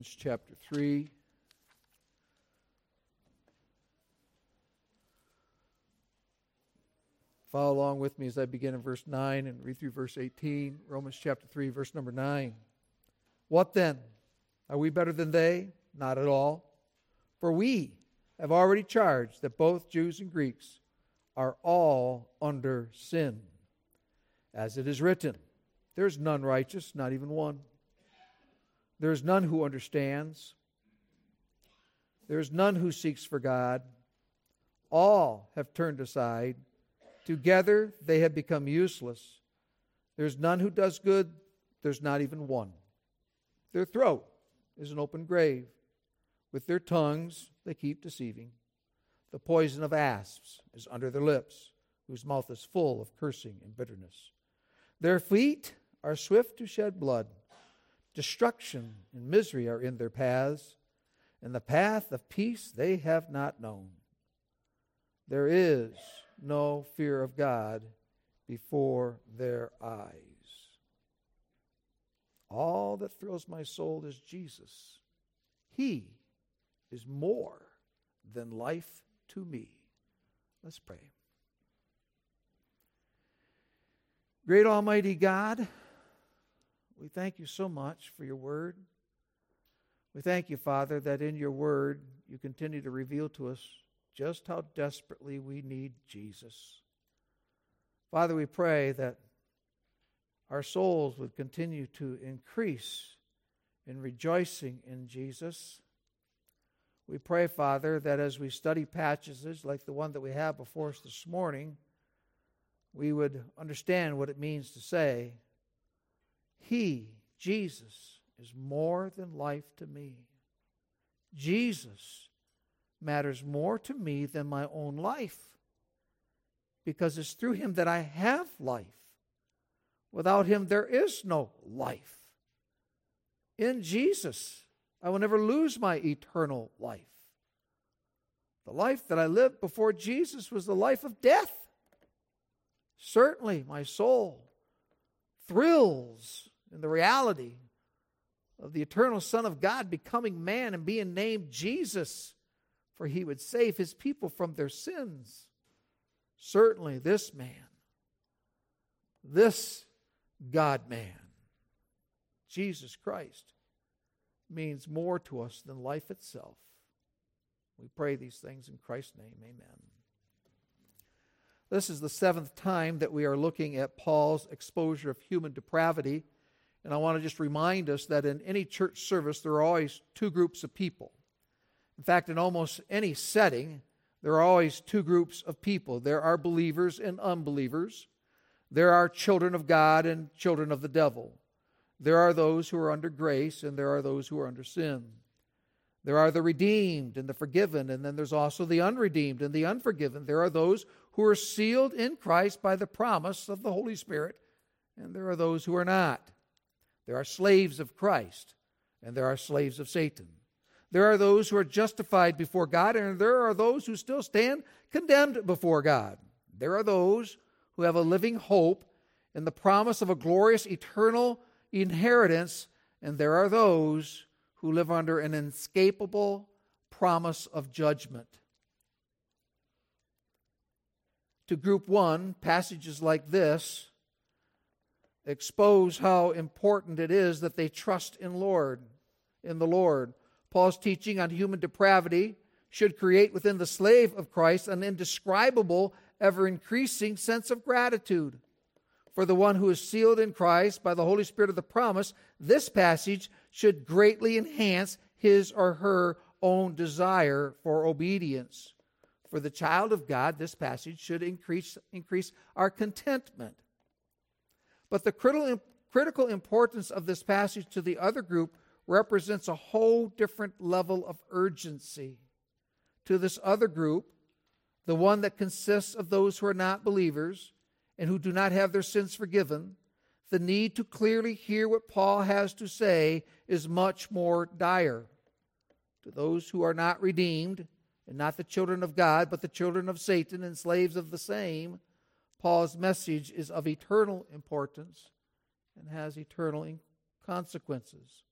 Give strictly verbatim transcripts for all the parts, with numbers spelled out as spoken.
Chapter three. Follow along with me as I begin in verse nine and read through verse eighteen. Romans chapter three, verse number nine. What then? Are we better than they? Not at all. For we have already charged that both Jews and Greeks are all under sin. As it is written, there is none righteous, not even one. There is none who understands. There is none who seeks for God. All have turned aside. Together they have become useless. There is none who does good. There's not even one. Their throat is an open grave. With their tongues they keep deceiving. The poison of asps is under their lips, whose mouth is full of cursing and bitterness. Their feet are swift to shed blood. Destruction and misery are in their paths, and the path of peace they have not known. There is no fear of God before their eyes. All that thrills my soul is Jesus. He is more than life to me. Let's pray. Great Almighty God, we thank you so much for your word. We thank you, Father, that in your word you continue to reveal to us just how desperately we need Jesus. Father, we pray that our souls would continue to increase in rejoicing in Jesus. We pray, Father, that as we study passages like the one that we have before us this morning, we would understand what it means to say, He, Jesus, is more than life to me. Jesus matters more to me than my own life, because it's through Him that I have life. Without Him, there is no life. In Jesus, I will never lose my eternal life. The life that I lived before Jesus was the life of death. Certainly, my soul thrills in the reality of the eternal Son of God becoming man and being named Jesus, for He would save His people from their sins. Certainly, this man, this God-man, Jesus Christ, means more to us than life itself. We pray these things in Christ's name. Amen. This is the seventh time that we are looking at Paul's exposure of human depravity. And I want to just remind us that in any church service, there are always two groups of people. In fact, in almost any setting, there are always two groups of people. There are believers and unbelievers. There are children of God and children of the devil. There are those who are under grace, and there are those who are under sin. There are the redeemed and the forgiven, and then there's also the unredeemed and the unforgiven. There are those who are sealed in Christ by the promise of the Holy Spirit, and there are those who are not. There are slaves of Christ, and there are slaves of Satan. There are those who are justified before God, and there are those who still stand condemned before God. There are those who have a living hope in the promise of a glorious eternal inheritance, and there are those who live under an inescapable promise of judgment. To group one, passages like this expose how important it is that they trust in Lord, in the Lord. Paul's teaching on human depravity should create within the slave of Christ an indescribable, ever-increasing sense of gratitude. For the one who is sealed in Christ by the Holy Spirit of the promise, this passage should greatly enhance his or her own desire for obedience. For the child of God, this passage should increase, increase our contentment. But the critical, critical importance of this passage to the other group represents a whole different level of urgency. To this other group, the one that consists of those who are not believers and who do not have their sins forgiven, the need to clearly hear what Paul has to say is much more dire. To those who are not redeemed, and not the children of God, but the children of Satan and slaves of the same, Paul's message is of eternal importance and has eternal consequences.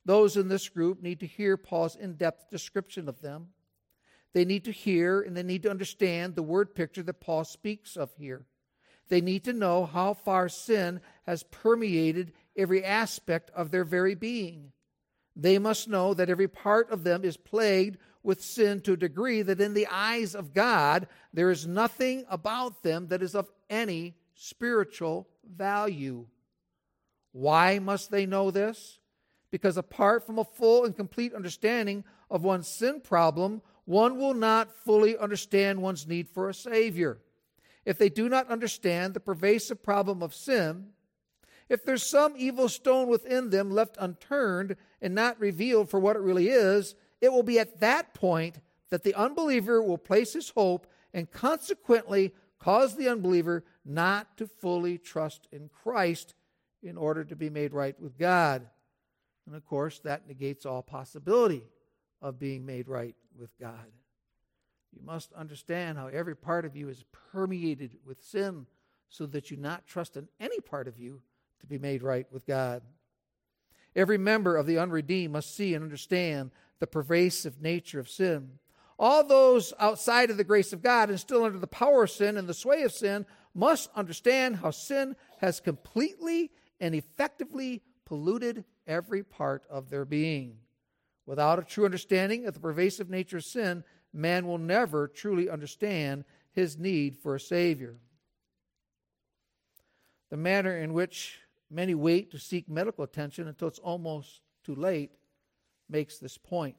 Those in this group need to hear Paul's in-depth description of them. They need to hear and they need to understand the word picture that Paul speaks of here. They need to know how far sin has permeated every aspect of their very being. They must know that every part of them is plagued with sin to a degree that in the eyes of God, there is nothing about them that is of any spiritual value. Why must they know this? Because apart from a full and complete understanding of one's sin problem, one will not fully understand one's need for a Savior. If they do not understand the pervasive problem of sin, if there's some evil stone within them left unturned and not revealed for what it really is, it will be at that point that the unbeliever will place his hope and consequently cause the unbeliever not to fully trust in Christ in order to be made right with God. And of course, that negates all possibility of being made right with God. You must understand how every part of you is permeated with sin so that you not trust in any part of you to be made right with God. Every member of the unredeemed must see and understand the pervasive nature of sin. All those outside of the grace of God and still under the power of sin and the sway of sin must understand how sin has completely and effectively polluted every part of their being. Without a true understanding of the pervasive nature of sin, man will never truly understand his need for a Savior. The manner in which many wait to seek medical attention until it's almost too late makes this point.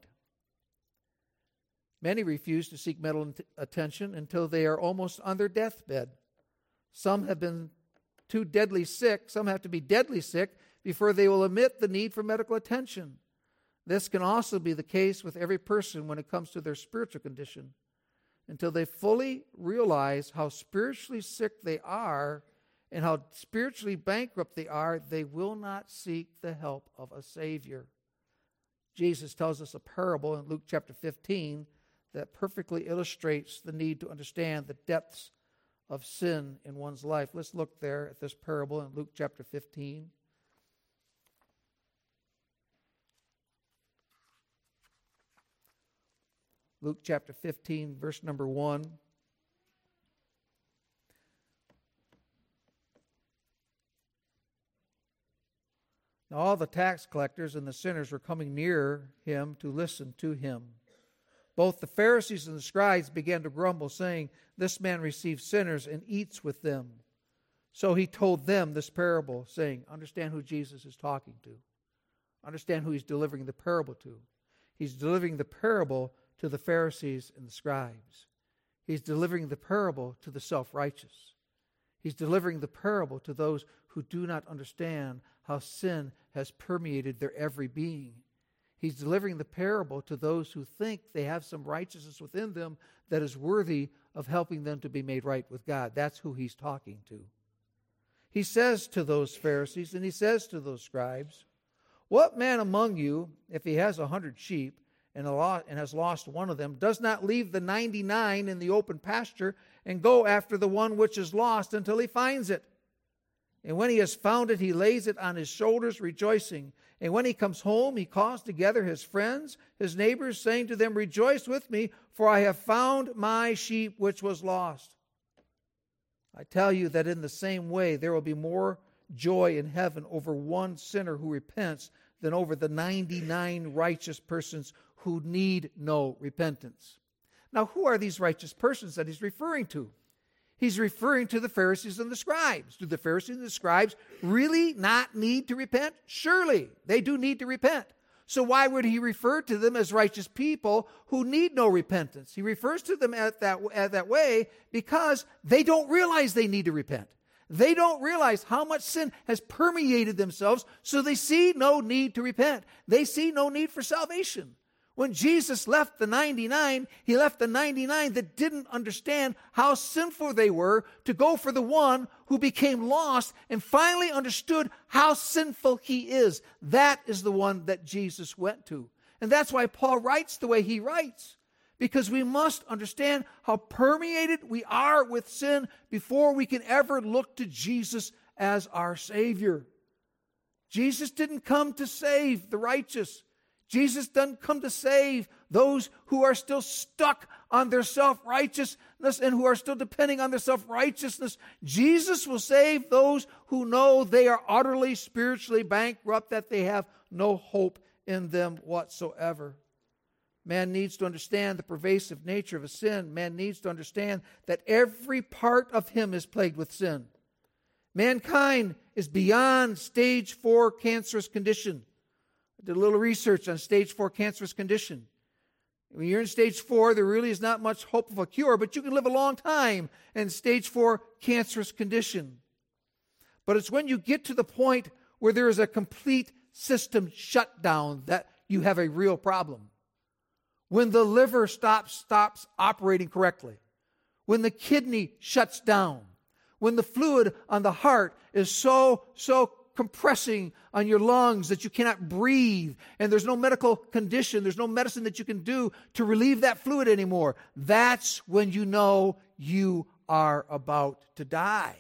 Many refuse to seek medical attention until they are almost on their deathbed. Some have been too deadly sick, some have to be deadly sick before they will admit the need for medical attention. This can also be the case with every person when it comes to their spiritual condition. Until they fully realize how spiritually sick they are and how spiritually bankrupt they are, they will not seek the help of a Savior. Jesus tells us a parable in Luke chapter fifteen that perfectly illustrates the need to understand the depths of sin in one's life. Let's look there at this parable in Luke chapter fifteen. Luke chapter fifteen, verse number one. Now all the tax collectors and the sinners were coming near him to listen to him. Both the Pharisees and the scribes began to grumble, saying, "This man receives sinners and eats with them." So he told them this parable, saying, understand who Jesus is talking to. Understand who he's delivering the parable to. He's delivering the parable to the Pharisees and the scribes. He's delivering the parable to the self-righteous. He's delivering the parable to those who do not understand how sin has permeated their every being. He's delivering the parable to those who think they have some righteousness within them that is worthy of helping them to be made right with God. That's who he's talking to. He says to those Pharisees and he says to those scribes, "What man among you, if he has a hundred sheep, and has lost one of them, does not leave the ninety-nine in the open pasture and go after the one which is lost until he finds it? And when he has found it, he lays it on his shoulders, rejoicing. And when he comes home, he calls together his friends, his neighbors, saying to them, 'Rejoice with me, for I have found my sheep which was lost.' I tell you that in the same way there will be more joy in heaven over one sinner who repents than over the ninety-nine righteous persons who need no repentance." Now, who are these righteous persons that he's referring to? He's referring to the Pharisees and the scribes. Do the Pharisees and the scribes really not need to repent? Surely, they do need to repent. So why would he refer to them as righteous people who need no repentance? He refers to them at that, at that way because they don't realize they need to repent. They don't realize how much sin has permeated themselves, so they see no need to repent. They see no need for salvation. When Jesus left the ninety-nine, he left the ninety-nine that didn't understand how sinful they were to go for the one who became lost and finally understood how sinful he is. That is the one that Jesus went to. And that's why Paul writes the way he writes. Because we must understand how permeated we are with sin before we can ever look to Jesus as our Savior. Jesus didn't come to save the righteous. Jesus doesn't come to save those who are still stuck on their self-righteousness and who are still depending on their self-righteousness. Jesus will save those who know they are utterly spiritually bankrupt, that they have no hope in them whatsoever. Man needs to understand the pervasive nature of a sin. Man needs to understand that every part of him is plagued with sin. Mankind is beyond stage four cancerous condition. I did a little research on stage four cancerous condition. When you're in stage four, there really is not much hope of a cure, but you can live a long time in stage four cancerous condition. But it's when you get to the point where there is a complete system shutdown that you have a real problem. When the liver stops, stops operating correctly. When the kidney shuts down. When the fluid on the heart is so, so compressing on your lungs that you cannot breathe, and there's no medical condition, there's no medicine that you can do to relieve that fluid anymore. That's when you know you are about to die.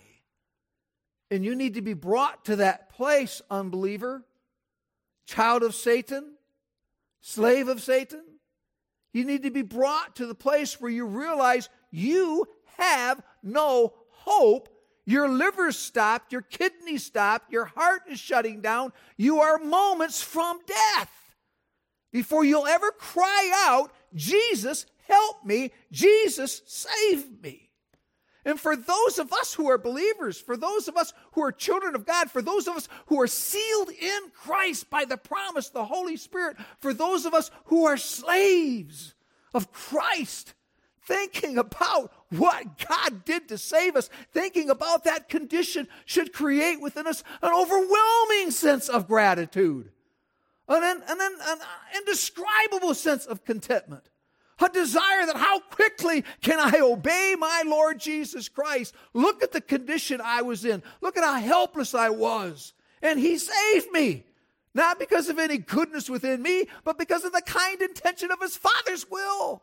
And you need to be brought to that place, unbeliever, child of Satan, slave of Satan. You need to be brought to the place where you realize you have no hope. Your liver's stopped, your kidney stopped, your heart is shutting down. You are moments from death before you'll ever cry out, Jesus, help me, Jesus, save me. And for those of us who are believers, for those of us who are children of God, for those of us who are sealed in Christ by the promise of the Holy Spirit, for those of us who are slaves of Christ, thinking about what God did to save us, thinking about that condition should create within us an overwhelming sense of gratitude, an, an, an, an indescribable sense of contentment, a desire that how quickly can I obey my Lord Jesus Christ? Look at the condition I was in. Look at how helpless I was. And He saved me. Not because of any goodness within me, but because of the kind intention of His Father's will.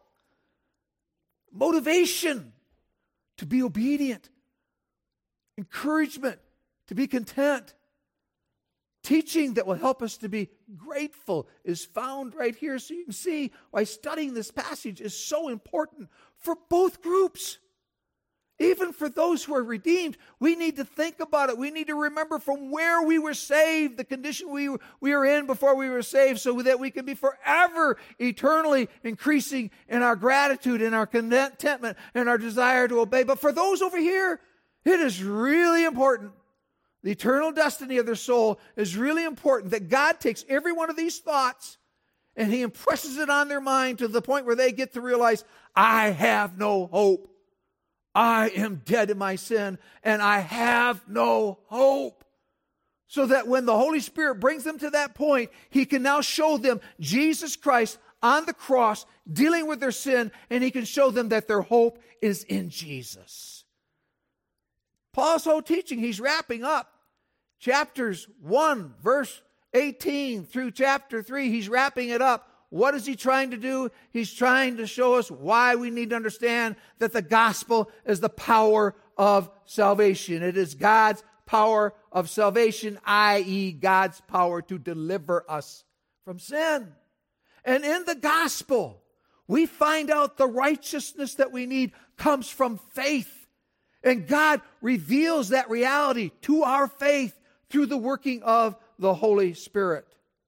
Motivation to be obedient. Encouragement to be content. Teaching that will help us to be grateful is found right here. So you can see why studying this passage is so important for both groups. Even for those who are redeemed, we need to think about it. We need to remember from where we were saved, the condition we, we were in before we were saved, so that we can be forever, eternally increasing in our gratitude, in our contentment, and our desire to obey. But for those over here, it is really important. The eternal destiny of their soul is really important, that God takes every one of these thoughts and He impresses it on their mind to the point where they get to realize, I have no hope. I am dead in my sin, and I have no hope. So that when the Holy Spirit brings them to that point, He can now show them Jesus Christ on the cross, dealing with their sin, and He can show them that their hope is in Jesus. Paul's whole teaching, he's wrapping up chapters one, verse eighteen through chapter three. He's wrapping it up. What is he trying to do? He's trying to show us why we need to understand that the gospel is the power of salvation. It is God's power of salvation, that is God's power to deliver us from sin. And in the gospel, we find out the righteousness that we need comes from faith. And God reveals that reality to our faith through the working of the Holy Spirit.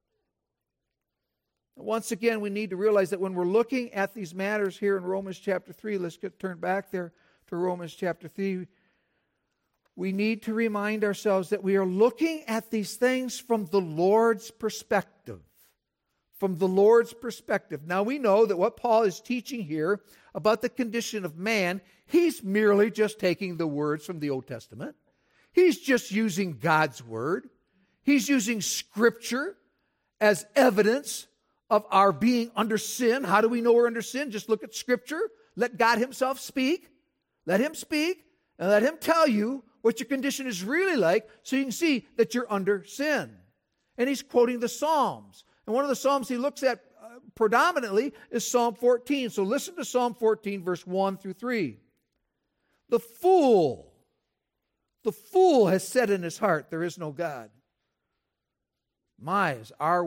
Once again, we need to realize that when we're looking at these matters here in Romans chapter three, let's get turned back there to Romans chapter three. We need to remind ourselves that we are looking at these things from the Lord's perspective. From the Lord's perspective. Now we know that what Paul is teaching here about the condition of man, he's merely just taking the words from the Old Testament. He's just using God's word. He's using Scripture as evidence of our being under sin. How do we know we're under sin? Just look at Scripture. Let God Himself speak. Let Him speak. And let Him tell you what your condition is really like so you can see that you're under sin. And he's quoting the Psalms. And one of the Psalms he looks at uh, predominantly is Psalm fourteen. So listen to Psalm fourteen, verse one through three. The fool, the fool has said in his heart, there is no God. My, is our world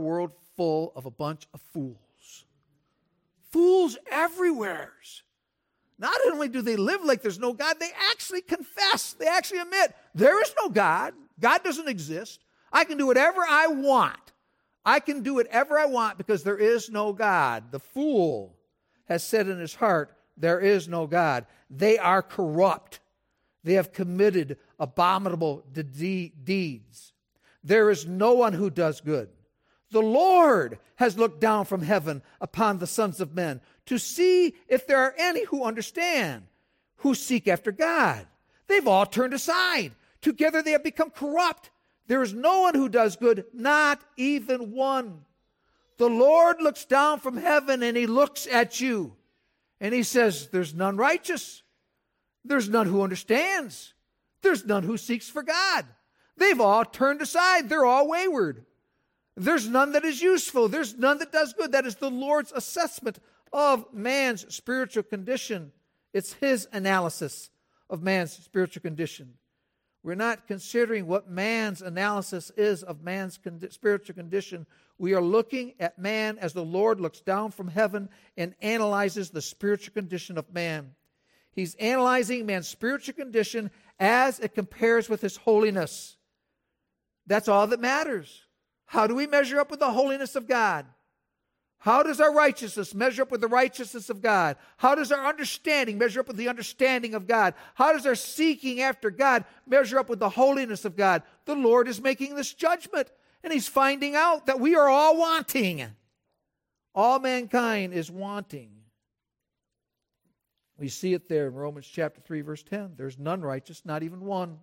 full of a bunch of fools. Fools everywhere. Not only do they live like there's no God, they actually confess. They actually admit there is no God. God doesn't exist. I can do whatever I want. I can do whatever I want because there is no God. The fool has said in his heart, there is no God. They are corrupt. They have committed abominable de- deeds. There is no one who does good. The Lord has looked down from heaven upon the sons of men to see if there are any who understand, who seek after God. They've all turned aside. Together they have become corrupt. There is no one who does good, not even one. The Lord looks down from heaven and he looks at you and he says, there's none righteous. There's none who understands. There's none who seeks for God. They've all turned aside. They're all wayward. There's none that is useful. There's none that does good. That is the Lord's assessment of man's spiritual condition. It's his analysis of man's spiritual condition. We're not considering what man's analysis is of man's con- spiritual condition. We are looking at man as the Lord looks down from heaven and analyzes the spiritual condition of man. He's analyzing man's spiritual condition as it compares with his holiness. That's all that matters. How do we measure up with the holiness of God? How does our righteousness measure up with the righteousness of God? How does our understanding measure up with the understanding of God? How does our seeking after God measure up with the holiness of God? The Lord is making this judgment, and he's finding out that we are all wanting. All mankind is wanting. We see it there in Romans chapter three, verse ten. There's none righteous, not even one.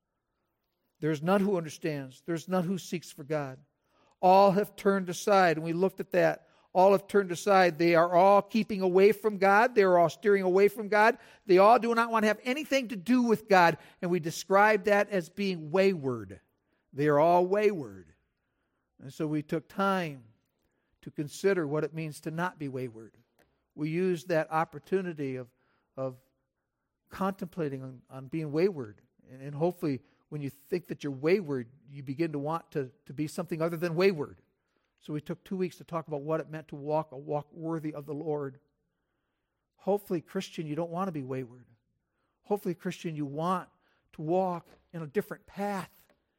There's none who understands. There's none who seeks for God. All have turned aside, and we looked at that. All have turned aside. They are all keeping away from God. They are all steering away from God. They all do not want to have anything to do with God, and we describe that as being wayward. They are all wayward. And so we took time to consider what it means to not be wayward. We used that opportunity of, of contemplating on, on being wayward, and, and hopefully when you think that you're wayward, you begin to want to, to be something other than wayward. So we took two weeks to talk about what it meant to walk a walk worthy of the Lord. Hopefully, Christian, you don't want to be wayward. Hopefully, Christian, you want to walk in a different path.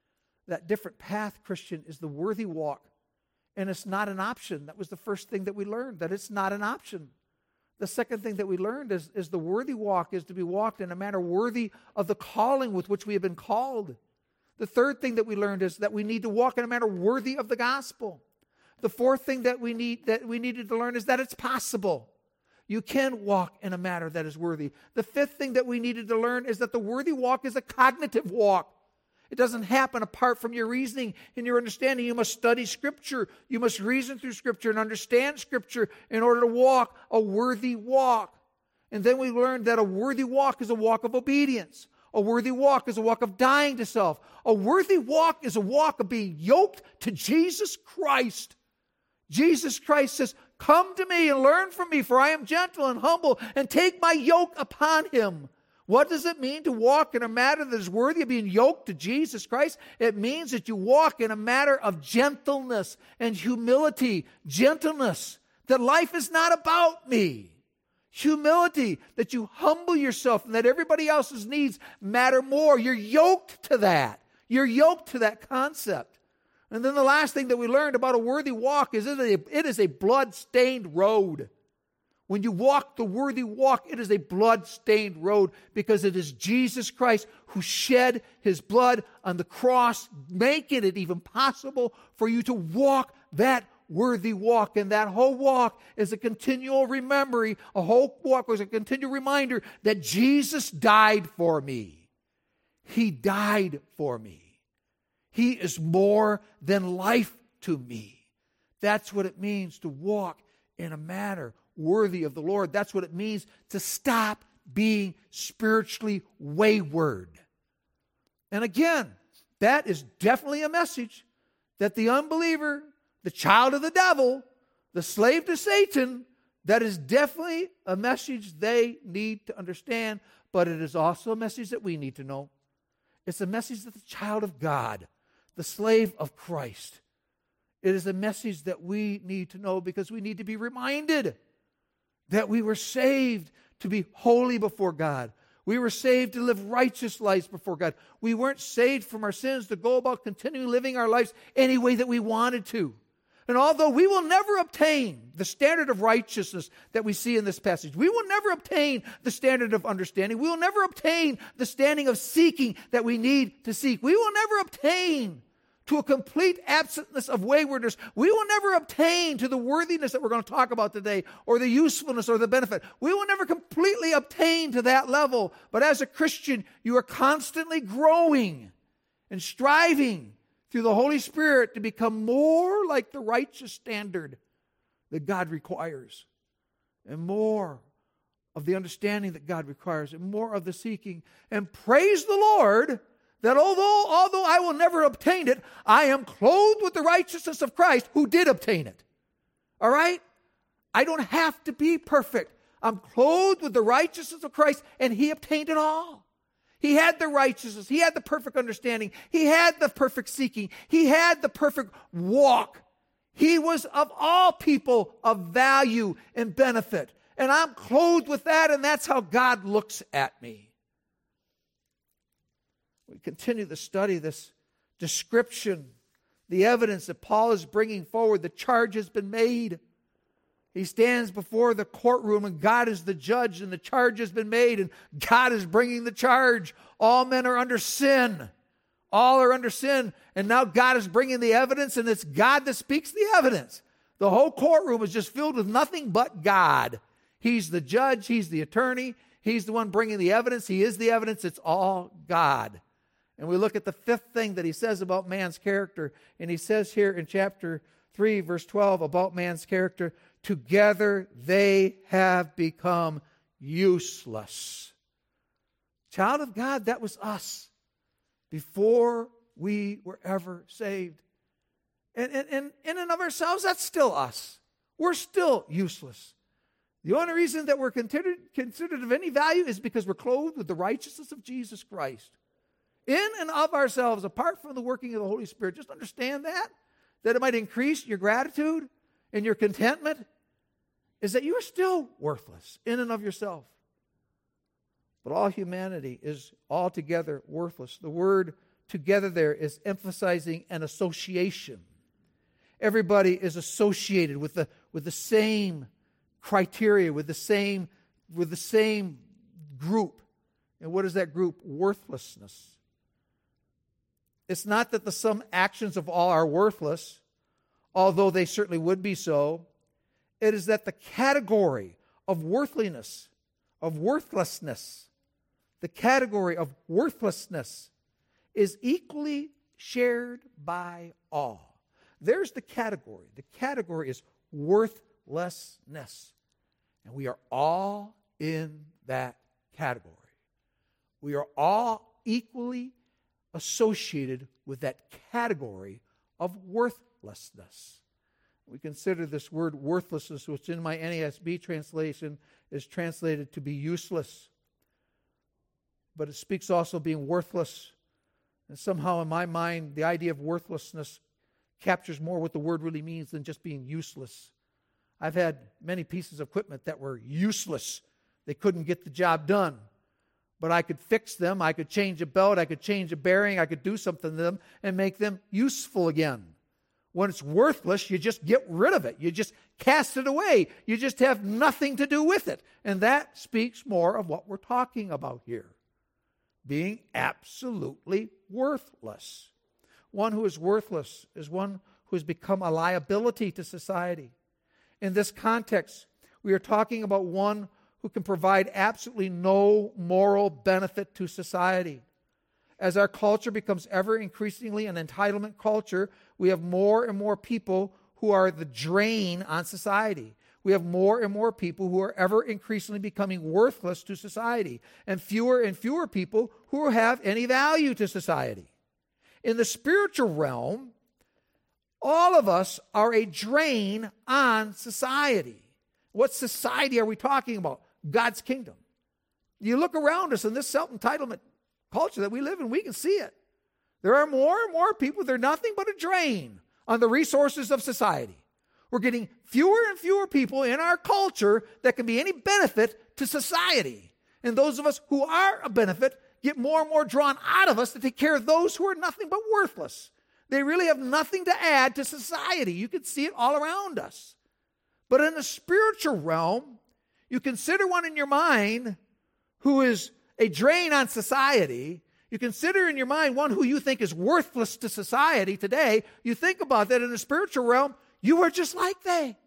That different path, Christian, is the worthy walk. And it's not an option. That was the first thing that we learned, that it's not an option. The second thing that we learned is, is the worthy walk is to be walked in a manner worthy of the calling with which we have been called. The third thing that we learned is that we need to walk in a manner worthy of the gospel. The fourth thing that we need that we needed to learn is that it's possible. You can walk in a manner that is worthy. The fifth thing that we needed to learn is that the worthy walk is a cognitive walk. It doesn't happen apart from your reasoning and your understanding. You must study Scripture. You must reason through Scripture and understand Scripture in order to walk a worthy walk. And then we learned that a worthy walk is a walk of obedience. A worthy walk is a walk of dying to self. A worthy walk is a walk of being yoked to Jesus Christ. Jesus Christ says, "Come to me and learn from me, for I am gentle and humble, and take my yoke upon him." What does it mean to walk in a manner that is worthy of being yoked to Jesus Christ? It means that you walk in a matter of gentleness and humility. Gentleness, that life is not about me. Humility, that you humble yourself and that everybody else's needs matter more. You're yoked to that. You're yoked to that concept. And then the last thing that we learned about a worthy walk is it is a, it is a blood-stained road. When you walk the worthy walk, it is a blood-stained road because it is Jesus Christ who shed his blood on the cross, making it even possible for you to walk that worthy walk. And that whole walk is a continual remembering, a whole walk was a continual reminder that Jesus died for me. He died for me. He is more than life to me. That's what it means to walk in a manner worthy of the Lord. That's what it means to stop being spiritually wayward. And again, that is definitely a message that the unbeliever, the child of the devil, the slave to Satan, that is definitely a message they need to understand, but it is also a message that we need to know. It's a message that the child of God, the slave of Christ, It is a message that we need to know because we need to be reminded that we were saved to be holy before God. We were saved to live righteous lives before God. We weren't saved from our sins to go about continuing living our lives any way that we wanted to. And although we will never obtain the standard of righteousness that we see in this passage, we will never obtain the standard of understanding. We will never obtain the standing of seeking that we need to seek. We will never obtain to a complete absence of waywardness. We will never obtain to the worthiness that we're going to talk about today, or the usefulness or the benefit. We will never completely obtain to that level. But as a Christian, you are constantly growing and striving through the Holy Spirit to become more like the righteous standard that God requires, and more of the understanding that God requires, and more of the seeking. And praise the Lord that although, although I will never obtain it, I am clothed with the righteousness of Christ who did obtain it. All right? I don't have to be perfect. I'm clothed with the righteousness of Christ, and He obtained it all. He had the righteousness. He had the perfect understanding. He had the perfect seeking. He had the perfect walk. He was of all people of value and benefit. And I'm clothed with that, and that's how God looks at me. We continue to study this description, the evidence that Paul is bringing forward. The charge has been made. He stands before the courtroom, and God is the judge, and the charge has been made, and God is bringing the charge. All men are under sin. All are under sin, and now God is bringing the evidence, and it's God that speaks the evidence. The whole courtroom is just filled with nothing but God. He's the judge. He's the attorney. He's the one bringing the evidence. He is the evidence. It's all God. And we look at the fifth thing that he says about man's character, and he says here in chapter three, verse twelve, about man's character, together they have become useless. Child of God, that was us before we were ever saved. And, and, and in and of ourselves, that's still us. We're still useless. The only reason that we're considered, considered of any value is because we're clothed with the righteousness of Jesus Christ. In and of ourselves, apart from the working of the Holy Spirit. Just understand that, that it might increase your gratitude and your contentment, is that you are still worthless in and of yourself. But all humanity is altogether worthless. The word together there is emphasizing an association. Everybody is associated with the, with the same criteria, with the same, with the same group. And what is that group? Worthlessness. It's not that the some actions of all are worthless, although they certainly would be so. It is that the category of worthlessness, of worthlessness, the category of worthlessness is equally shared by all. There's the category. The category is worthlessness. And we are all in that category. We are all equally associated with that category of worthlessness. We consider this word worthlessness, which in my N A S B translation is translated to be useless. But it speaks also of being worthless. And somehow in my mind, the idea of worthlessness captures more what the word really means than just being useless. I've had many pieces of equipment that were useless. They couldn't get the job done. But I could fix them. I could change a belt. I could change a bearing. I could do something to them and make them useful again. When it's worthless, you just get rid of it. You just cast it away. You just have nothing to do with it. And that speaks more of what we're talking about here. Being absolutely worthless. One who is worthless is one who has become a liability to society. In this context, we are talking about one who can provide absolutely no moral benefit to society. As our culture becomes ever increasingly an entitlement culture, we have more and more people who are the drain on society. We have more and more people who are ever increasingly becoming worthless to society, and fewer and fewer people who have any value to society. In the spiritual realm, all of us are a drain on society. What society are we talking about? God's kingdom. You look around us in this self-entitlement culture that we live in, we can see it. There are more and more people, they're nothing but a drain on the resources of society. We're getting fewer and fewer people in our culture that can be any benefit to society. And those of us who are a benefit get more and more drawn out of us to take care of those who are nothing but worthless. They really have nothing to add to society. You can see it all around us. But in the spiritual realm, you consider one in your mind who is a drain on society. You consider in your mind one who you think is worthless to society today. You think about that in the spiritual realm, you are just like they.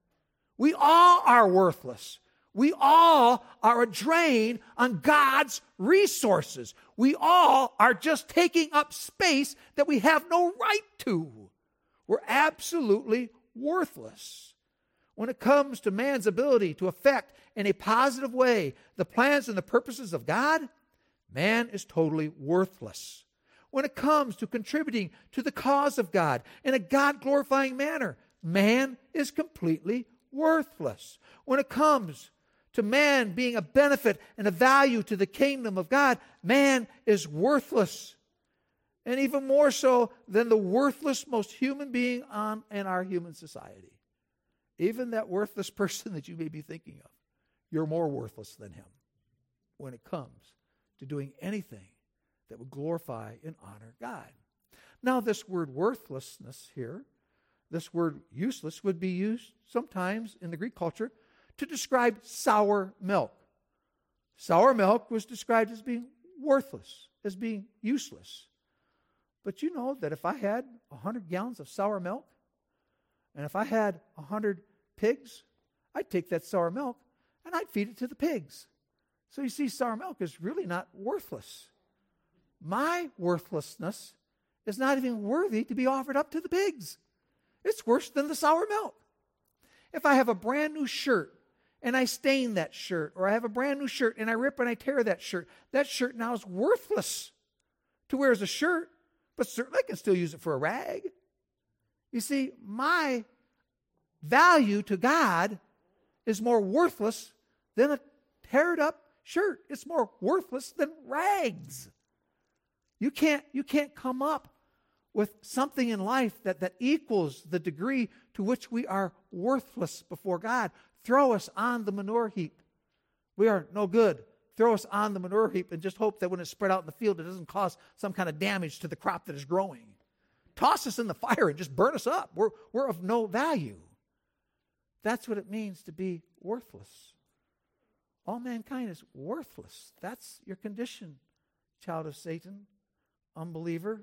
We all are worthless. We all are a drain on God's resources. We all are just taking up space that we have no right to. We're absolutely worthless. When it comes to man's ability to affect in a positive way the plans and the purposes of God, man is totally worthless. When it comes to contributing to the cause of God in a God-glorifying manner, man is completely worthless. When it comes to man being a benefit and a value to the kingdom of God, man is worthless. And even more so than the worthless most human being on in our human society. Even that worthless person that you may be thinking of, you're more worthless than him when it comes to doing anything that would glorify and honor God. Now, this word worthlessness here, this word useless, would be used sometimes in the Greek culture to describe sour milk. Sour milk was described as being worthless, as being useless. But you know that if I had one hundred gallons of sour milk, and if I had one hundred pigs, I'd take that sour milk and I'd feed it to the pigs. So you see, sour milk is really not worthless. My worthlessness is not even worthy to be offered up to the pigs. It's worse than the sour milk. If I have a brand new shirt and I stain that shirt, or I have a brand new shirt and I rip and I tear that shirt, that shirt now is worthless to wear as a shirt, but certainly I can still use it for a rag. You see, my value to God is more worthless than a teared up shirt. It's more worthless than rags. You can't, you can't come up with something in life that, that equals the degree to which we are worthless before God. Throw us on the manure heap. We are no good. Throw us on the manure heap and just hope that when it's spread out in the field, it doesn't cause some kind of damage to the crop that is growing. Toss us in the fire and just burn us up. We're, we're of no value. That's what it means to be worthless. All mankind is worthless. That's your condition, child of Satan, unbeliever.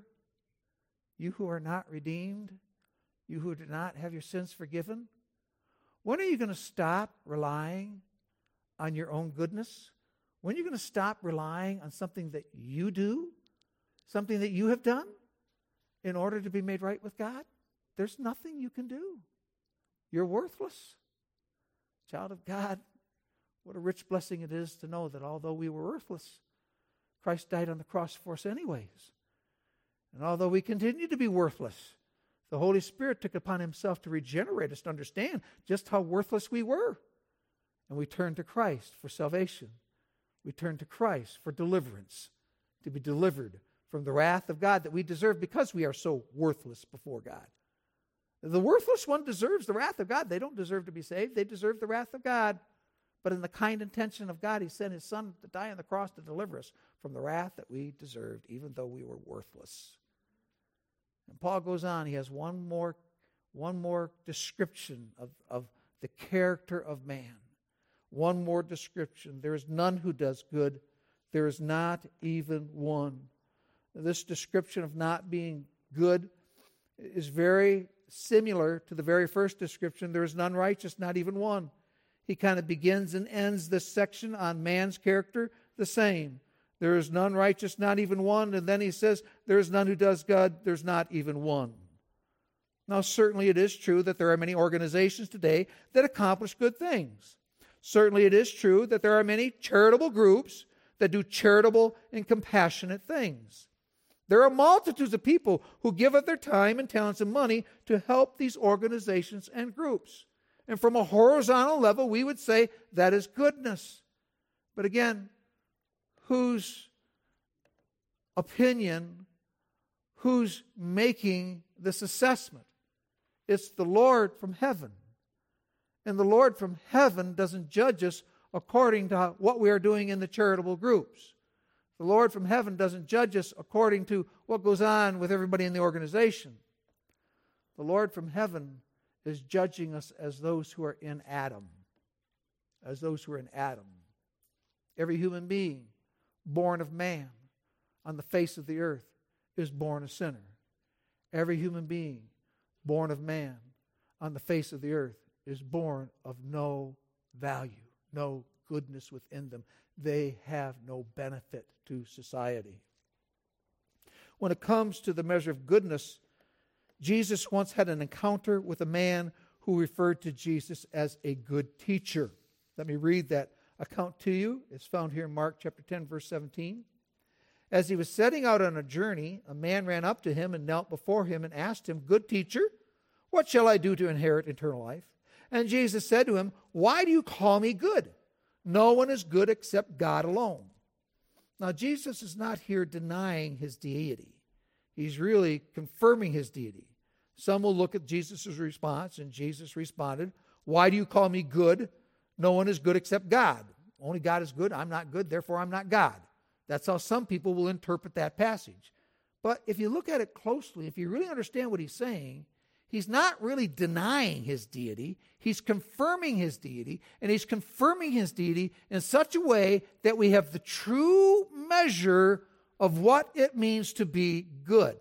You who are not redeemed, you who do not have your sins forgiven. When are you going to stop relying on your own goodness? When are you going to stop relying on something that you do, something that you have done in order to be made right with God? There's nothing you can do. You're worthless. Child of God, what a rich blessing it is to know that although we were worthless, Christ died on the cross for us anyways. And although we continue to be worthless, the Holy Spirit took upon himself to regenerate us, to understand just how worthless we were. And we turned to Christ for salvation. We turned to Christ for deliverance, to be delivered from the wrath of God that we deserve because we are so worthless before God. The worthless one deserves the wrath of God. They don't deserve to be saved. They deserve the wrath of God. But in the kind intention of God, he sent his Son to die on the cross to deliver us from the wrath that we deserved, even though we were worthless. And Paul goes on. He has one more, one more description of, of the character of man. One more description. There is none who does good. There is not even one. This description of not being good is very similar to the very first description. There is none righteous, not even one. He kind of begins and ends this section on man's character the same. There is none righteous, not even one. And then he says, there is none who does good, there's not even one. Now, certainly it is true that there are many organizations today that accomplish good things. Certainly it is true that there are many charitable groups that do charitable and compassionate things. There are multitudes of people who give up their time and talents and money to help these organizations and groups. And from a horizontal level, we would say that is goodness. But again, whose opinion, who's making this assessment? It's the Lord from heaven. And the Lord from heaven doesn't judge us according to what we are doing in the charitable groups. The Lord from heaven doesn't judge us according to what goes on with everybody in the organization. The Lord from heaven is judging us as those who are in Adam. As those who are in Adam. Every human being born of man on the face of the earth is born a sinner. Every human being born of man on the face of the earth is born of no value, no goodness within them. They have no benefit to society. When it comes to the measure of goodness, Jesus once had an encounter with a man who referred to Jesus as a good teacher. Let me read that account to you. It's found here in Mark chapter ten, verse seventeen. As he was setting out on a journey, a man ran up to him and knelt before him and asked him, "Good teacher, what shall I do to inherit eternal life?" And Jesus said to him, "Why do you call me good? No one is good except God alone." Now, Jesus is not here denying his deity. He's really confirming his deity. Some will look at Jesus' response, and Jesus responded, "Why do you call me good? No one is good except God. Only God is good. I'm not good, therefore I'm not God." That's how some people will interpret that passage. But if you look at it closely, if you really understand what he's saying, he's not really denying his deity. He's confirming his deity, and he's confirming his deity in such a way that we have the true measure of what it means to be good.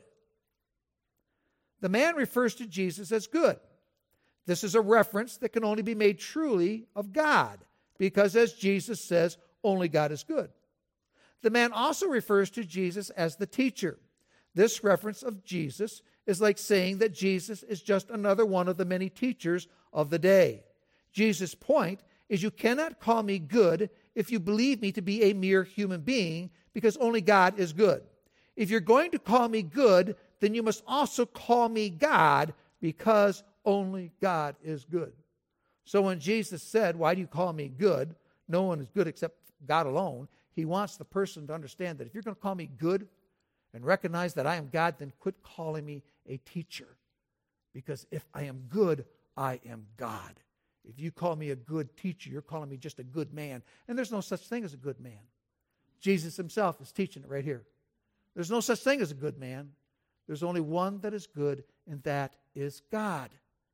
The man refers to Jesus as good. This is a reference that can only be made truly of God, because as Jesus says, only God is good. The man also refers to Jesus as the teacher. This reference of Jesus is like saying that Jesus is just another one of the many teachers of the day. Jesus' point is, you cannot call me good if you believe me to be a mere human being, because only God is good. If you're going to call me good, then you must also call me God, because only God is good. So when Jesus said, "Why do you call me good? No one is good except God alone," he wants the person to understand that if you're going to call me good and recognize that I am God, then quit calling me a teacher. Because if I am good, I am God. If you call me a good teacher, you're calling me just a good man. And there's no such thing as a good man. Jesus himself is teaching it right here. There's no such thing as a good man. There's only one that is good, and that is God.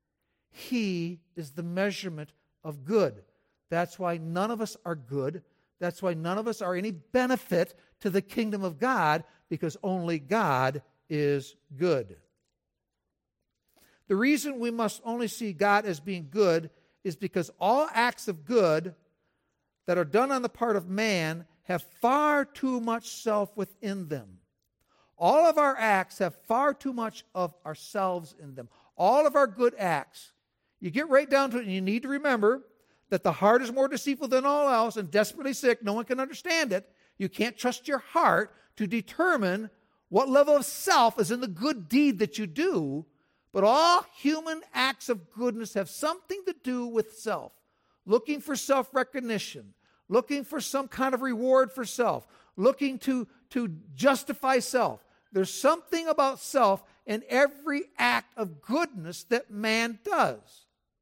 He is the measurement of good. That's why none of us are good. That's why none of us are any benefit to the kingdom of God, because only God is good. The reason we must only see God as being good is because all acts of good that are done on the part of man have far too much self within them. All of our acts have far too much of ourselves in them. All of our good acts. You get right down to it, and you need to remember that the heart is more deceitful than all else and desperately sick. No one can understand it. You can't trust your heart to determine what level of self is in the good deed that you do. But all human acts of goodness have something to do with self. Looking for self-recognition. Looking for some kind of reward for self. Looking to, to justify self. There's something about self in every act of goodness that man does.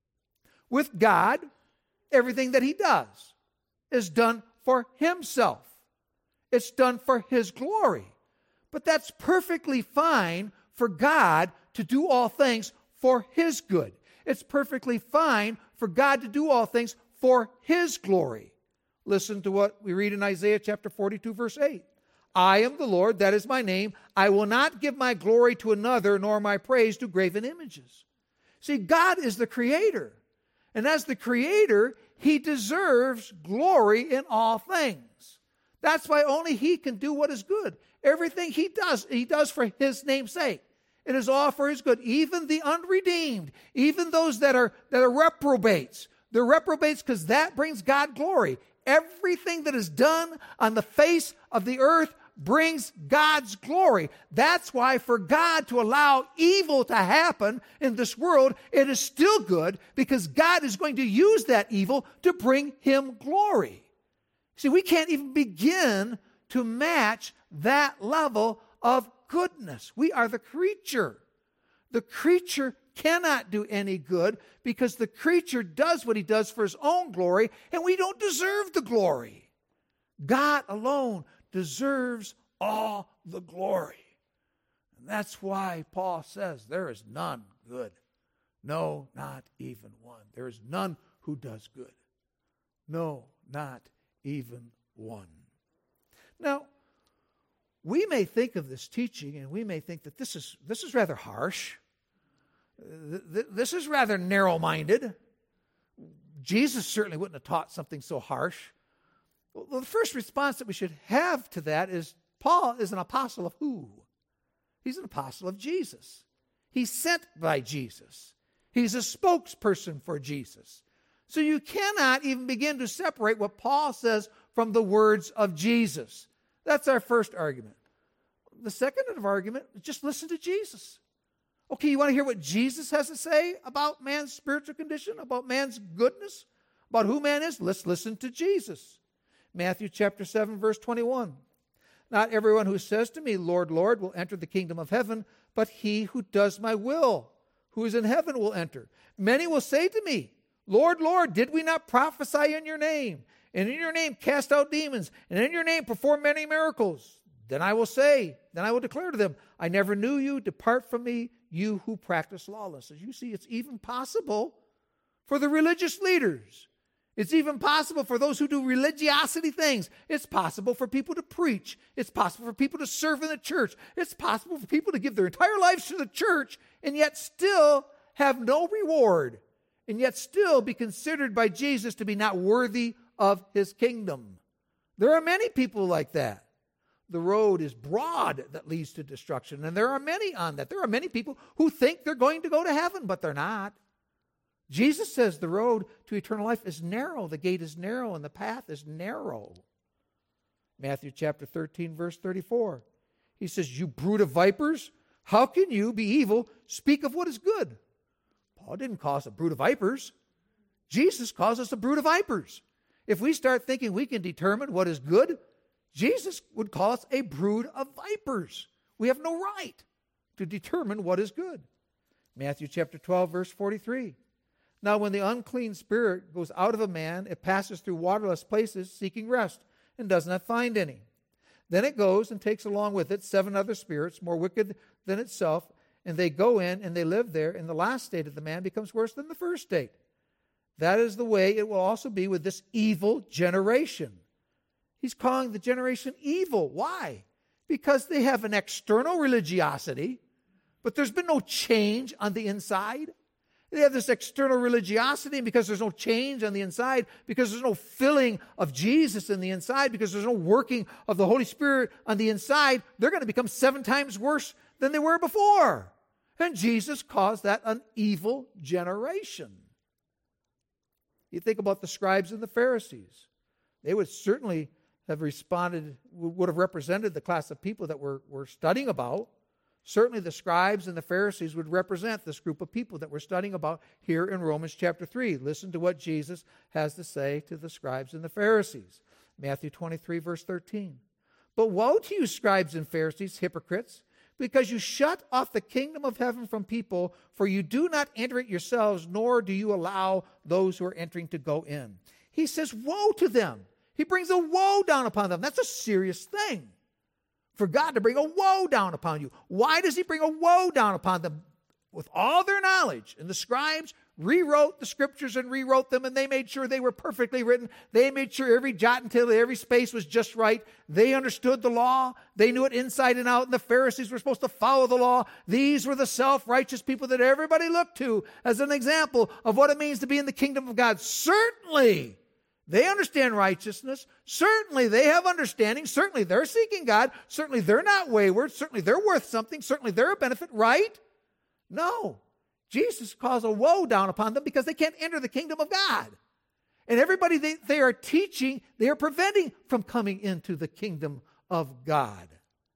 With God, everything that he does is done for himself. It's done for his glory. But that's perfectly fine for God to do all things for his good. It's perfectly fine for God to do all things for his glory. Listen to what we read in Isaiah chapter forty-two, verse eight. "I am the Lord, that is my name. I will not give my glory to another, nor my praise to graven images." See, God is the creator. And as the creator, he deserves glory in all things. That's why only he can do what is good. Everything he does, he does for his name's sake. It is all for his good. Even the unredeemed, even those that are, that are reprobates. They're reprobates because that brings God glory. Everything that is done on the face of the earth brings God's glory. That's why for God to allow evil to happen in this world, it is still good, because God is going to use that evil to bring him glory. See, we can't even begin to match that level of goodness. We are the creature. The creature cannot do any good because the creature does what he does for his own glory, and we don't deserve the glory. God alone deserves all the glory. And that's why Paul says there is none good. No, not even one. There is none who does good. No, not even one. Now, we may think of this teaching and we may think that this is this is rather harsh. This is rather narrow-minded. Jesus certainly wouldn't have taught something so harsh. Well, the first response that we should have to that is Paul is an apostle of who? He's an apostle of Jesus. He's sent by Jesus. He's a spokesperson for Jesus. So you cannot even begin to separate what Paul says from the words of Jesus. That's our first argument. The second argument is just listen to Jesus. Okay, you want to hear what Jesus has to say about man's spiritual condition, about man's goodness, about who man is? Let's listen to Jesus. Matthew chapter seven, verse twenty-one. Not everyone who says to me, Lord, Lord, will enter the kingdom of heaven, but he who does my will, who is in heaven, will enter. Many will say to me, Lord, Lord, did we not prophesy in your name, and in your name cast out demons, and in your name perform many miracles? Then I will say, then I will declare to them, I never knew you. Depart from me, you who practice lawlessness. You see, it's even possible for the religious leaders. It's even possible for those who do religiosity things. It's possible for people to preach. It's possible for people to serve in the church. It's possible for people to give their entire lives to the church and yet still have no reward, and yet still be considered by Jesus to be not worthy of his kingdom. There are many people like that. The road is broad that leads to destruction, and there are many on that. There are many people who think they're going to go to heaven, but they're not. Jesus says the road to eternal life is narrow, the gate is narrow, and the path is narrow. Matthew chapter thirteen, verse thirty-four. He says, you brood of vipers, how can you, be evil, speak of what is good? Paul didn't call us a brood of vipers. Jesus calls us a brood of vipers. If we start thinking we can determine what is good, Jesus would call us a brood of vipers. We have no right to determine what is good. Matthew chapter twelve, verse forty-three. Now when the unclean spirit goes out of a man, it passes through waterless places seeking rest and does not find any. Then it goes and takes along with it seven other spirits more wicked than itself, and they go in and they live there, and the last state of the man becomes worse than the first state. That is the way it will also be with this evil generation. He's calling the generation evil. Why? Because they have an external religiosity, but there's been no change on the inside. They have this external religiosity, and because there's no change on the inside, because there's no filling of Jesus in the inside, because there's no working of the Holy Spirit on the inside, they're going to become seven times worse than they were before. And Jesus calls that an evil generation. You think about the scribes and the Pharisees. They would certainly have responded, would have represented the class of people that we're, we're studying about. Certainly the scribes and the Pharisees would represent this group of people that we're studying about here in Romans chapter three. Listen to what Jesus has to say to the scribes and the Pharisees. Matthew twenty-three, verse thirteen. But woe to you, scribes and Pharisees, hypocrites, because you shut off the kingdom of heaven from people, for you do not enter it yourselves, nor do you allow those who are entering to go in. He says, woe to them. He brings a woe down upon them. That's a serious thing for God to bring a woe down upon you. Why does he bring a woe down upon them? With all their knowledge. And the scribes rewrote the scriptures and rewrote them, and they made sure they were perfectly written. They made sure every jot and tittle, every space was just right. They understood the law. They knew it inside and out, and the Pharisees were supposed to follow the law. These were the self-righteous people that everybody looked to as an example of what it means to be in the kingdom of God. Certainly, they understand righteousness. Certainly, they have understanding. Certainly, they're seeking God. Certainly, they're not wayward. Certainly, they're worth something. Certainly, they're a benefit, right? No. Jesus calls a woe down upon them because they can't enter the kingdom of God. And everybody they, they are teaching, they are preventing from coming into the kingdom of God.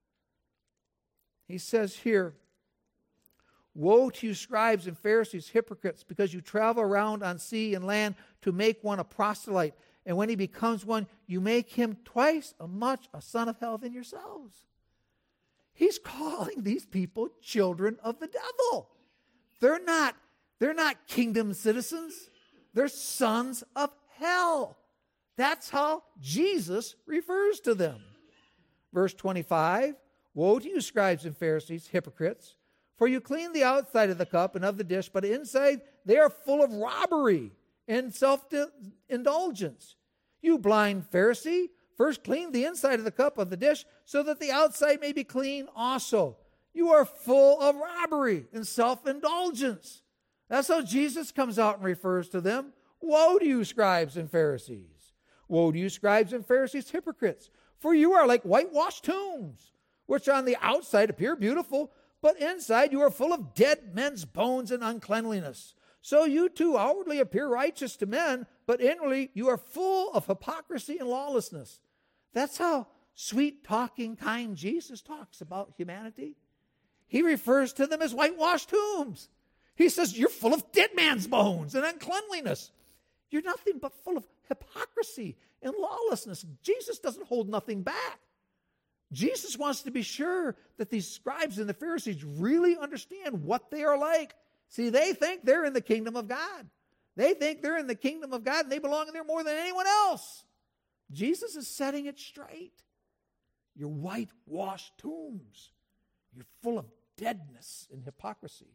He says here, woe to you, scribes and Pharisees, hypocrites, because you travel around on sea and land to make one a proselyte. And when he becomes one, you make him twice as much a son of hell than yourselves. He's calling these people children of the devil. They're not, they're not kingdom citizens. They're sons of hell. That's how Jesus refers to them. Verse twenty-five, woe to you, scribes and Pharisees, hypocrites, for you clean the outside of the cup and of the dish, but inside they are full of robbery and self-indulgence. You blind Pharisee, first clean the inside of the cup of the dish, so that the outside may be clean also. You are full of robbery and self-indulgence. That's how Jesus comes out and refers to them. Woe to you, scribes and Pharisees. Woe to you, scribes and Pharisees, hypocrites, for you are like whitewashed tombs, which on the outside appear beautiful, but inside you are full of dead men's bones and uncleanliness. So you too outwardly appear righteous to men, but inwardly you are full of hypocrisy and lawlessness. That's how sweet-talking, kind Jesus talks about humanity. He refers to them as whitewashed tombs. He says, you're full of dead man's bones and uncleanliness. You're nothing but full of hypocrisy and lawlessness. Jesus doesn't hold nothing back. Jesus wants to be sure that these scribes and the Pharisees really understand what they are like. See, they think they're in the kingdom of God. They think they're in the kingdom of God and they belong in there more than anyone else. Jesus is setting it straight. You're whitewashed tombs. You're full of deadness and hypocrisy.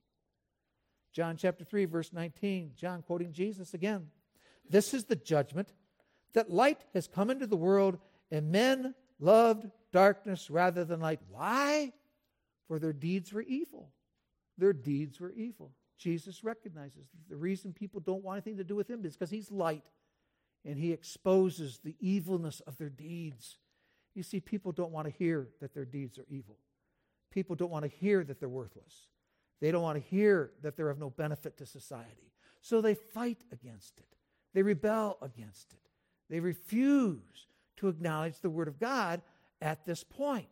John chapter three, verse nineteen, John quoting Jesus again. This is the judgment, that light has come into the world, and men loved darkness rather than light. Why? For their deeds were evil. Their deeds were evil. Jesus recognizes the reason people don't want anything to do with him is because he's light, and he exposes the evilness of their deeds. You see, people don't want to hear that their deeds are evil. People don't want to hear that they're worthless. They don't want to hear that they're of no benefit to society. So they fight against it. They rebel against it. They refuse to acknowledge the word of God at this point.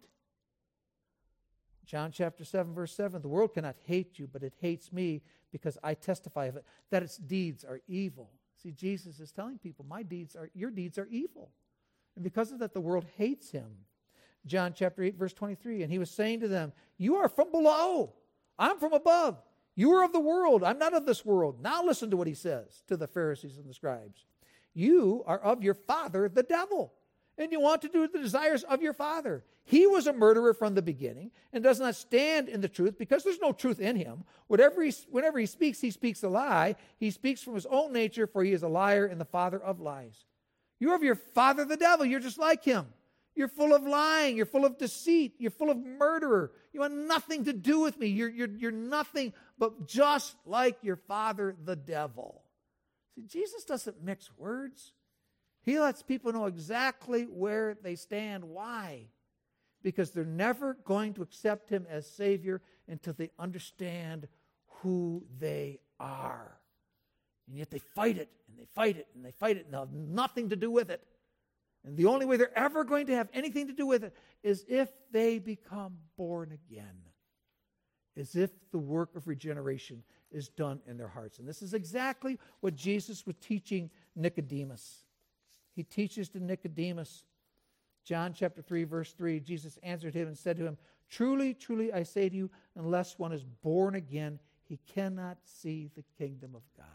John chapter seven, verse seven, the world cannot hate you, but it hates me because I testify of it, that its deeds are evil. See, Jesus is telling people, my deeds are, your deeds are evil. And because of that, the world hates him. John chapter eight, verse twenty-three, and he was saying to them, you are from below. I'm from above. You are of the world. I'm not of this world. Now listen to what he says to the Pharisees and the scribes. You are of your father, the devil, and you want to do the desires of your father. He was a murderer from the beginning and does not stand in the truth because there's no truth in him. Whatever he, whenever he speaks, he speaks a lie. He speaks from his own nature, for he is a liar and the father of lies. You're of your father, the devil. You're just like him. You're full of lying. You're full of deceit. You're full of murder. You want nothing to do with me. You're, you're, you're nothing but just like your father, the devil. See, Jesus doesn't mix words. He lets people know exactly where they stand. Why? Because they're never going to accept him as Savior until they understand who they are. And yet they fight it, and they fight it, and they fight it, and they'll have nothing to do with it. And the only way they're ever going to have anything to do with it is if they become born again. As if the work of regeneration is done in their hearts. And this is exactly what Jesus was teaching Nicodemus. He teaches to Nicodemus, John chapter three, verse three, Jesus answered him and said to him, truly, truly, I say to you, unless one is born again, he cannot see the kingdom of God.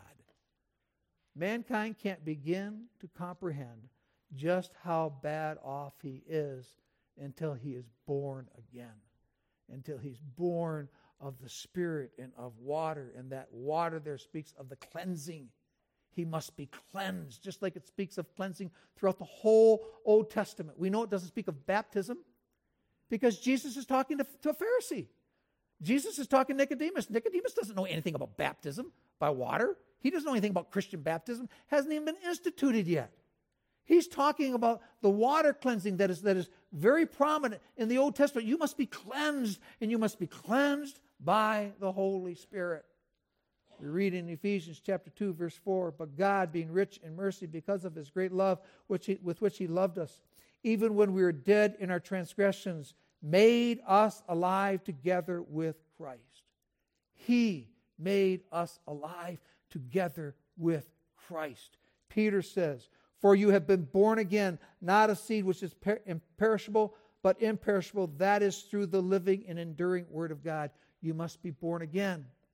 Mankind can't begin to comprehend just how bad off he is until he is born again, until he's born of the Spirit and of water, and that water there speaks of the cleansing. He must be cleansed, just like it speaks of cleansing throughout the whole Old Testament. We know it doesn't speak of baptism because Jesus is talking to, to a Pharisee. Jesus is talking to Nicodemus. Nicodemus doesn't know anything about baptism by water. He doesn't know anything about Christian baptism. Hasn't even been instituted yet. He's talking about the water cleansing that is, that is very prominent in the Old Testament. You must be cleansed, and you must be cleansed by the Holy Spirit. We read in Ephesians chapter two, verse four, but God, being rich in mercy because of his great love which he, with which he loved us, even when we were dead in our transgressions, made us alive together with Christ. He made us alive together with Christ. Peter says, for you have been born again, not of seed which is per- imperishable, but imperishable. That is through the living and enduring word of God. You must be born again.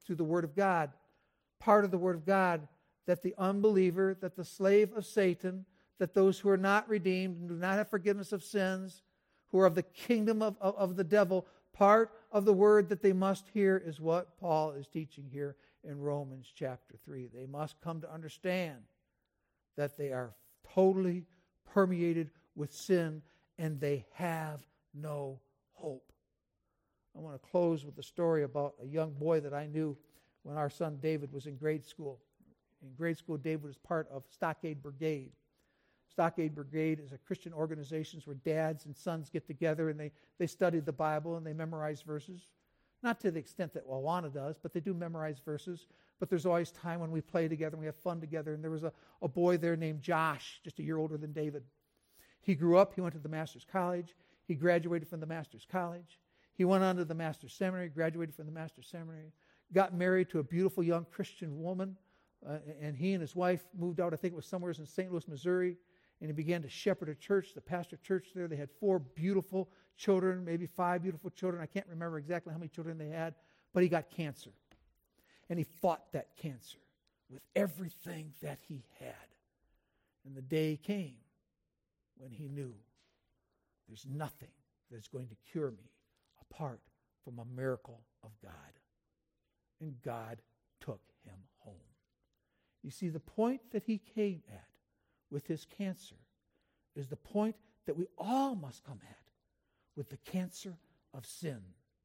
through the Word of God, part of the Word of God, that the unbeliever, that the slave of Satan, that those who are not redeemed and do not have forgiveness of sins, who are of the kingdom of, of, of the devil, part of the word that they must hear is what Paul is teaching here in Romans chapter three. They must come to understand that they are totally permeated with sin and they have no hope. I want to close with a story about a young boy that I knew when our son David was in grade school. In grade school, David was part of Stockade Brigade. Stockade Brigade is a Christian organization where dads and sons get together and they, they study the Bible and they memorize verses. Not to the extent that Awana does, but they do memorize verses. But there's always time when we play together and we have fun together. And there was a, a boy there named Josh, just a year older than David. He grew up, he went to the Master's College. He graduated from the Master's College. He went on to the Master's Seminary, graduated from the Master's Seminary, got married to a beautiful young Christian woman. Uh, and he and his wife moved out, I think it was somewhere in Saint Louis, Missouri. And he began to shepherd a church, the pastor church there. They had four beautiful children, maybe five beautiful children. I can't remember exactly how many children they had. But he got cancer. And he fought that cancer with everything that he had. And the day came when he knew there's nothing that's going to cure me apart from a miracle of God. And God took him home. You see, the point that he came at with his cancer is the point that we all must come at with the cancer of sin.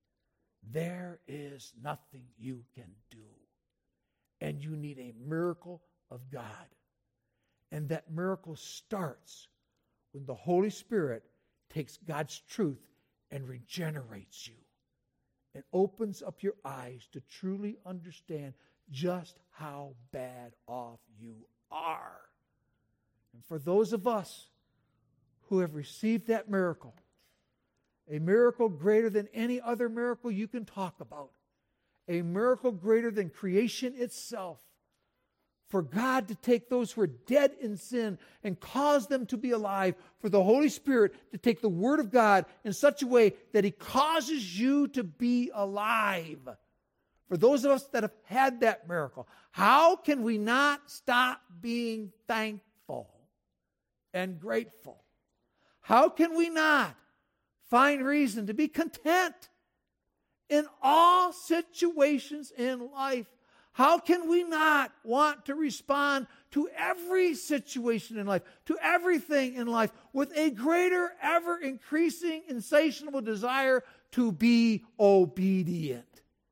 There is nothing you can do. And you need a miracle of God. And that miracle starts when the Holy Spirit takes God's truth and regenerates you and opens up your eyes to truly understand just how bad off you are. And for those of us who have received that miracle, a miracle greater than any other miracle you can talk about, a miracle greater than creation itself, for God to take those who are dead in sin and cause them to be alive, for the Holy Spirit to take the Word of God in such a way that He causes you to be alive. For those of us that have had that miracle, how can we not stop being thankful and grateful? How can we not find reason to be content in all situations in life? How can we not want to respond to every situation in life, to everything in life, with a greater, ever-increasing, insatiable desire to be obedient?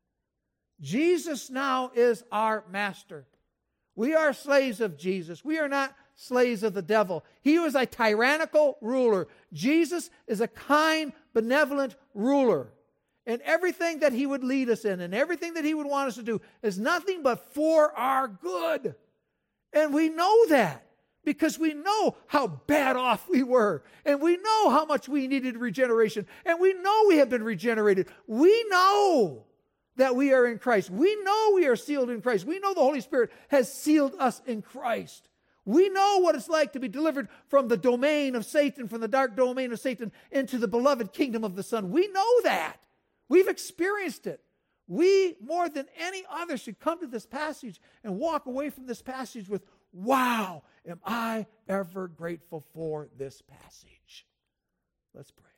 Jesus now is our master. We are slaves of Jesus. We are not slaves of the devil. He was a tyrannical ruler. Jesus is a kind, benevolent ruler. And everything that He would lead us in and everything that He would want us to do is nothing but for our good. And we know that because we know how bad off we were. And we know how much we needed regeneration. And we know we have been regenerated. We know that we are in Christ. We know we are sealed in Christ. We know the Holy Spirit has sealed us in Christ. We know what it's like to be delivered from the domain of Satan, from the dark domain of Satan, into the beloved kingdom of the Son. We know that. We've experienced it. We, more than any other, should come to this passage and walk away from this passage with, wow, am I ever grateful for this passage. Let's pray.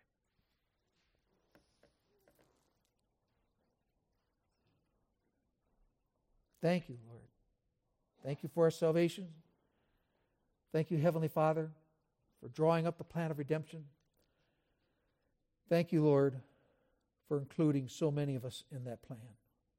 Thank you, Lord. Thank you for our salvation. Thank you, Heavenly Father, for drawing up the plan of redemption. Thank you, Lord, for including so many of us in that plan.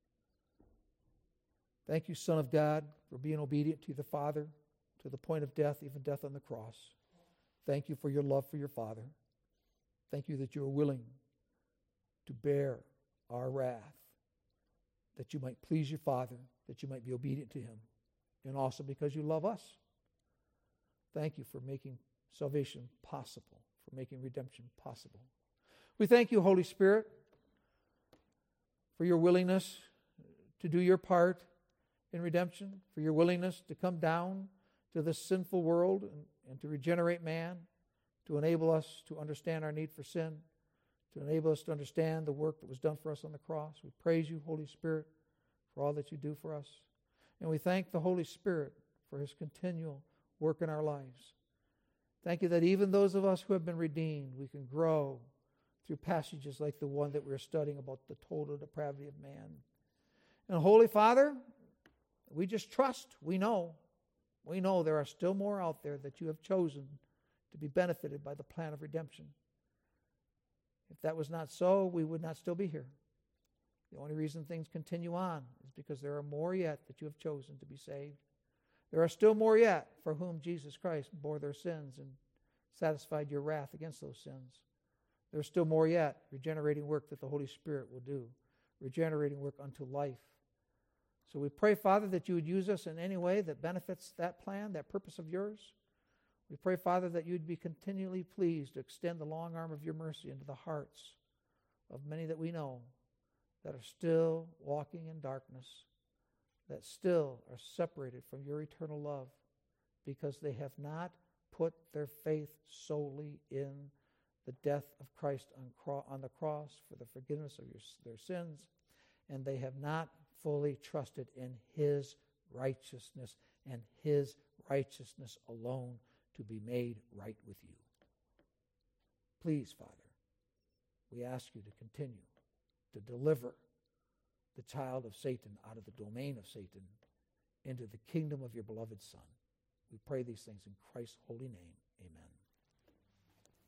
Thank you, Son of God, for being obedient to the Father to the point of death, even death on the cross. Thank you for your love for your Father. Thank you that you are willing to bear our wrath, that you might please your Father, that you might be obedient to Him, and also because you love us. Thank you for making salvation possible, for making redemption possible. We thank you, Holy Spirit, for your willingness to do your part in redemption, for your willingness to come down to this sinful world and, and to regenerate man, to enable us to understand our need for sin, to enable us to understand the work that was done for us on the cross. We praise you, Holy Spirit, for all that you do for us. And we thank the Holy Spirit for his continual work in our lives. Thank you that even those of us who have been redeemed, we can grow through passages like the one that we're studying about the total depravity of man. And Holy Father, we just trust, we know, we know there are still more out there that you have chosen to be benefited by the plan of redemption. If that was not so, we would not still be here. The only reason things continue on is because there are more yet that you have chosen to be saved. There are still more yet for whom Jesus Christ bore their sins and satisfied your wrath against those sins. There's still more yet, regenerating work that the Holy Spirit will do, regenerating work unto life. So we pray, Father, that you would use us in any way that benefits that plan, that purpose of yours. We pray, Father, that you'd be continually pleased to extend the long arm of your mercy into the hearts of many that we know that are still walking in darkness, that still are separated from your eternal love because they have not put their faith solely in the death of Christ on, cro- on the cross for the forgiveness of your, their sins, and they have not fully trusted in his righteousness and his righteousness alone to be made right with you. Please, Father, we ask you to continue to deliver the child of Satan out of the domain of Satan into the kingdom of your beloved Son. We pray these things in Christ's holy name. Amen.